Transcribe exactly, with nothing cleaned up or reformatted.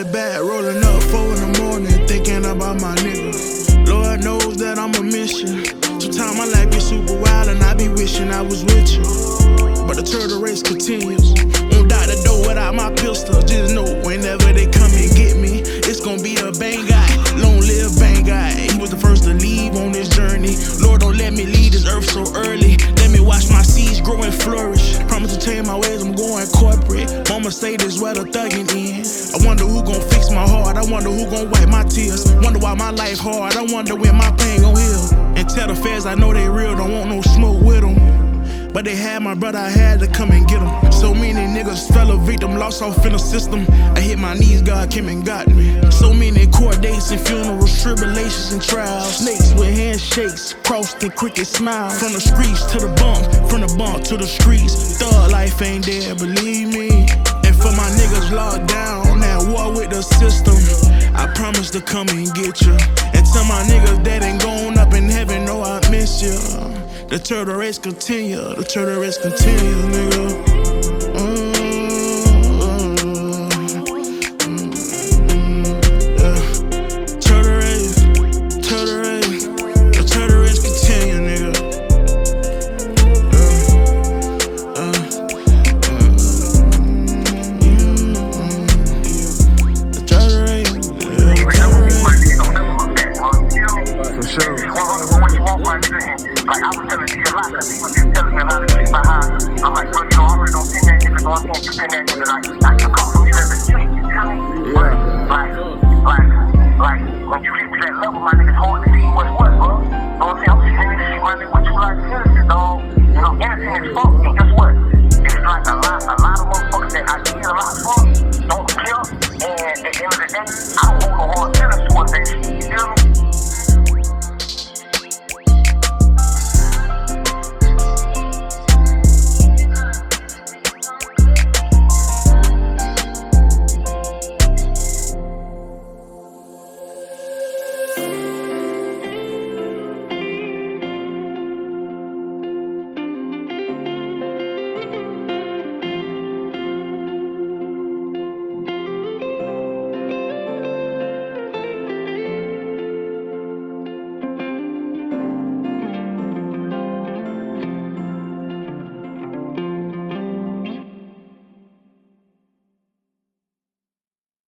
it back, rolling up four in the morning, thinking about my niggas. Lord knows that I'm a mission. Sometimes my life be super wild and I be wishing I was with you. But the turtle race continues. Won't die the door without my pistol. Just know whenever they come and get me, it's gonna be a bang guy. Long live bang guy. He was the first to leave on this journey. Lord, don't let me leave this earth so early. Let me watch my seeds grow and flourish. Promise to change my ways, I'm going corporate. Mama say this where the thuggin' in. I wonder who gon' fix my heart. I wonder who gon' wipe my tears. Wonder why my life hard. I wonder when my pain gon' heal. And tell the feds I know they real, don't want no smoke with them. But they had my brother, I had to come and get him. So many niggas fell a victim, lost off in the system. I hit my knees, God came and got me. So many court dates and funerals, tribulations and trials. Snakes with handshakes, crossed and cricket smiles. From the streets to the bump, from the bump to the streets. Thug life ain't there, believe me. And for my niggas locked down, at war with the system, I promise to come and get you. And tell my niggas that ain't going up in heaven, know I miss you. The turtle race continue, the turtle race continue, nigga. Mm, mm, mm, yeah. Turtle race, turtle race, the turtle race continue, nigga. Uh, uh, uh, the turtle race, yeah, turtle race. For sure. Like I was telling you a lot, cause he was just telling me a lot of shit about how I'm like, bro, you know, I already don't see that nigga, so I'm gonna defend that nigga. Like, like you come from me as a street, you feel me? But like, like, like when you get to that level, my nigga's hard to see what's what, bro. You know what I'm saying? I'm just saying this shit, my nigga, what you like innocent, dog. You know, innocent as fuck. And guess what? It's like a lot, a lot of motherfuckers that I did a lot for don't kill. And at the end of the day, I